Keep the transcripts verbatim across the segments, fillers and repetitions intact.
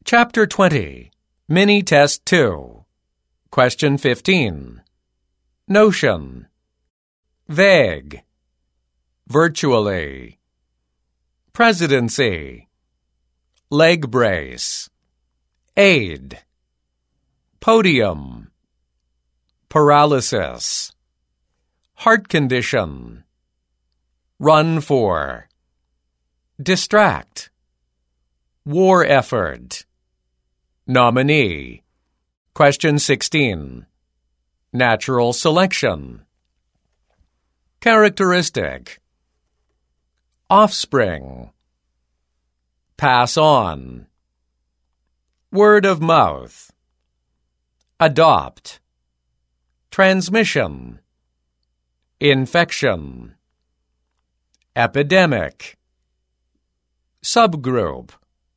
Chapter twenty, Mini Test two. Question fifteen. Notion. Vague. Virtually. Presidency. Leg brace. Aid. Podium. Paralysis. Heart condition. Run for. Distract. War effort. Nominee. Question sixteen. Natural selection. Characteristic. Offspring. Pass on. Word of mouth. Adopt. Transmission. Infection. Epidemic. Subgroup.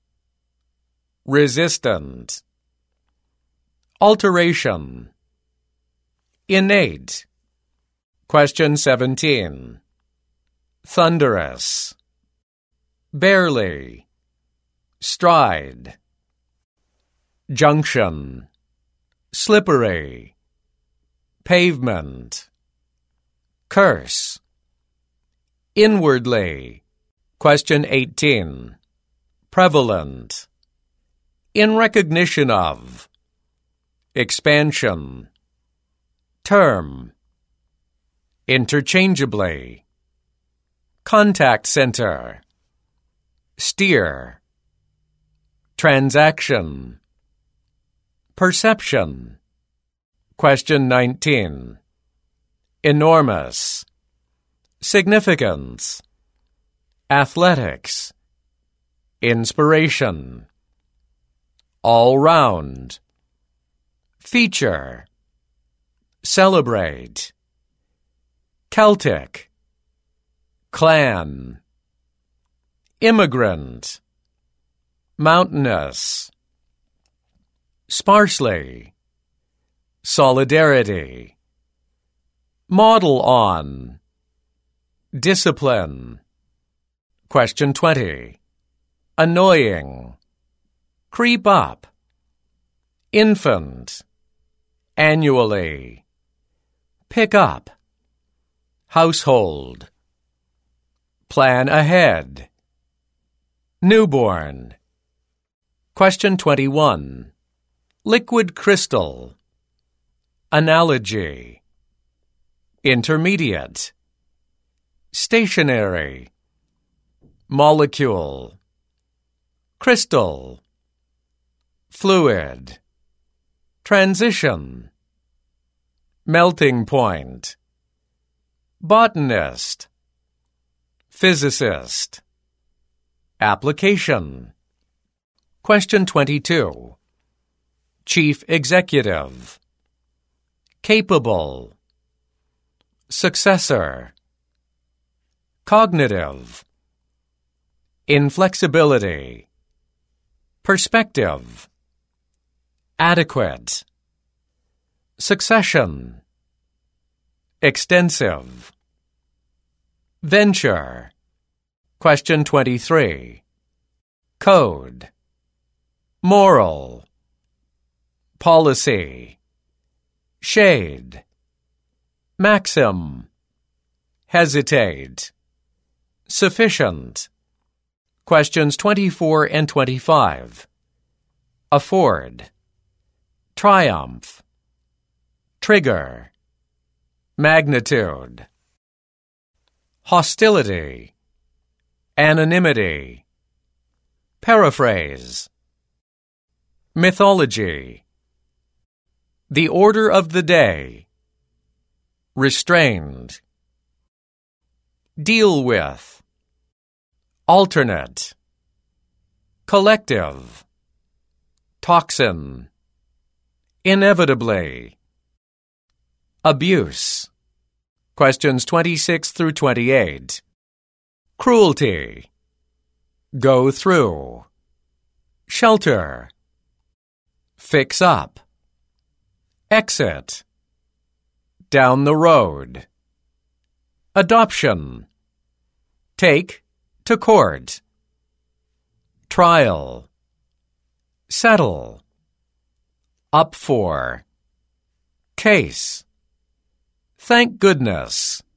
Resistant. Alteration. Innate. Question seventeen. Thunderous. Barely. Stride. Junction. Slippery. Pavement. Curse. Inwardly. Question eighteen. Prevalent. In recognition of. Expansion. Term. Interchangeably. Contact center. Steer. Transaction. Perception. Question nineteen. Enormous. Significance. Athletics. Inspiration. All round. Feature. Celebrate. Celtic. Clan. Immigrant. Mountainous. Sparsely. Solidarity. Model on. Discipline. Question twenty. Annoying. Creep up. Infant. Annually. Pick up. Household. Plan ahead. Newborn. Question twenty-one. Liquid crystal. Analogy. Intermediate. Stationary. Molecule. Crystal. Fluid. Transition. Melting point. Botanist. Physicist. Application. Question twenty-two. Chief executive. Capable. Successor. Cognitive. Inflexibility. Perspective. Adequate. Succession. Extensive. Venture. Question twenty-three. Code. Moral. Policy. Shade. Maxim. Hesitate. Sufficient. Questions twenty-four and twenty-five. Afford. Triumph. Trigger. Magnitude. Hostility. Anonymity. Paraphrase. Mythology. The order of the day. Restrained. Deal with. Alternate. Collective. Toxin. Inevitably. Abuse. Questions twenty-six through twenty-eight. Cruelty. Go through. Shelter. Fix up. Exit. Down the road. Adoption. Take to court. Trial. settle, up for, case. Thank goodness.